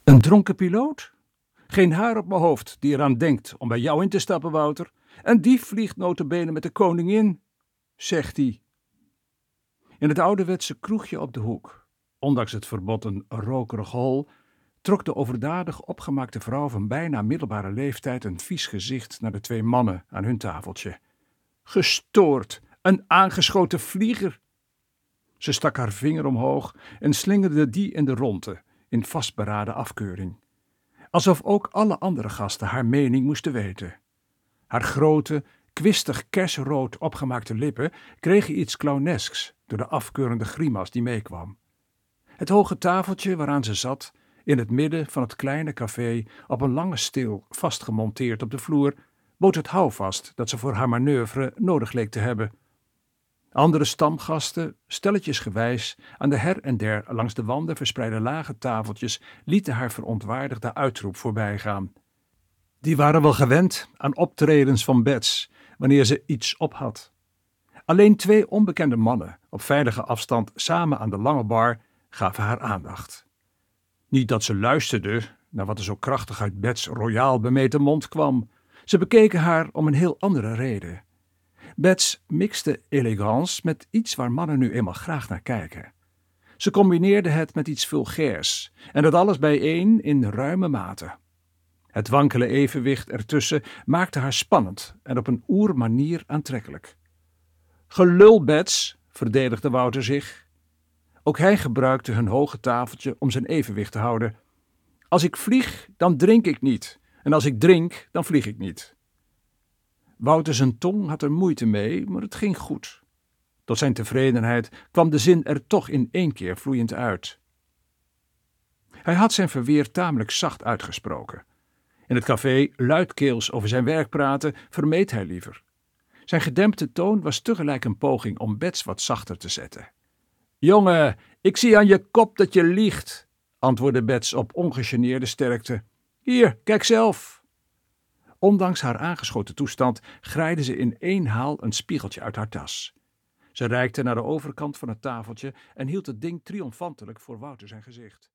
Een dronken piloot? Geen haar op mijn hoofd die eraan denkt om bij jou in te stappen, Wouter. En die vliegt nota bene met de koningin, zegt hij. In het ouderwetse kroegje op de hoek, ondanks het verbod een rokerig hol, trok de overdadig opgemaakte vrouw van bijna middelbare leeftijd een vies gezicht naar de twee mannen aan hun tafeltje. Gestoord, een aangeschoten vlieger. Ze stak haar vinger omhoog en slingerde die in de ronde, in vastberaden afkeuring. Alsof ook alle andere gasten haar mening moesten weten. Haar grote, kwistig kersrood opgemaakte lippen kregen iets clownesks door de afkeurende grimas die meekwam. Het hoge tafeltje waaraan ze zat, in het midden van het kleine café, op een lange steel vastgemonteerd op de vloer, bood het houvast dat ze voor haar manoeuvre nodig leek te hebben. Andere stamgasten, stelletjesgewijs, aan de her en der langs de wanden verspreide lage tafeltjes, lieten haar verontwaardigde uitroep voorbijgaan. Die waren wel gewend aan optredens van Bets, wanneer ze iets op had. Alleen twee onbekende mannen, op veilige afstand samen aan de lange bar, gaven haar aandacht. Niet dat ze luisterde naar wat er zo krachtig uit Bets royaal bemeten mond kwam. Ze bekeken haar om een heel andere reden. Bets mixte elegance met iets waar mannen nu eenmaal graag naar kijken. Ze combineerde het met iets vulgairs en dat alles bijeen in ruime mate. Het wankele evenwicht ertussen maakte haar spannend en op een oermanier aantrekkelijk. Gelul, Bets, verdedigde Wouter zich. Ook hij gebruikte hun hoge tafeltje om zijn evenwicht te houden. Als ik vlieg, dan drink ik niet. En als ik drink, dan vlieg ik niet. Wouter zijn tong had er moeite mee, maar het ging goed. Tot zijn tevredenheid kwam de zin er toch in één keer vloeiend uit. Hij had zijn verweer tamelijk zacht uitgesproken. In het café luidkeels over zijn werk praten vermeed hij liever. Zijn gedempte toon was tegelijk een poging om Bets wat zachter te zetten. Jongen, ik zie aan je kop dat je liegt, antwoordde Bets op ongegeneerde sterkte. Hier, kijk zelf. Ondanks haar aangeschoten toestand graaide ze in één haal een spiegeltje uit haar tas. Ze reikte naar de overkant van het tafeltje en hield het ding triomfantelijk voor Wouter zijn gezicht.